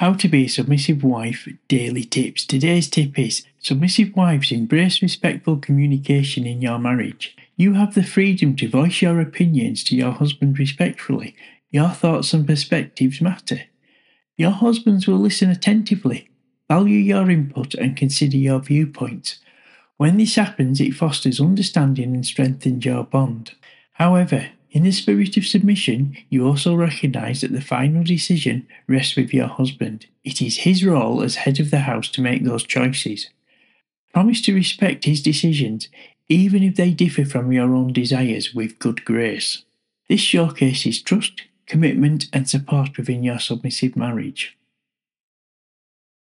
How to be a submissive wife daily tips. Today's tip is submissive wives embrace respectful communication in your marriage. You have the freedom to voice your opinions to your husband respectfully. Your thoughts and perspectives matter. Your husbands will listen attentively, value your input and consider your viewpoints. When this happens, it fosters understanding and strengthens your bond. However, in the spirit of submission, you also recognise that the final decision rests with your husband. It is his role as head of the house to make those choices. Promise to respect his decisions, even if they differ from your own desires, with good grace. This showcases trust, commitment and support within your submissive marriage.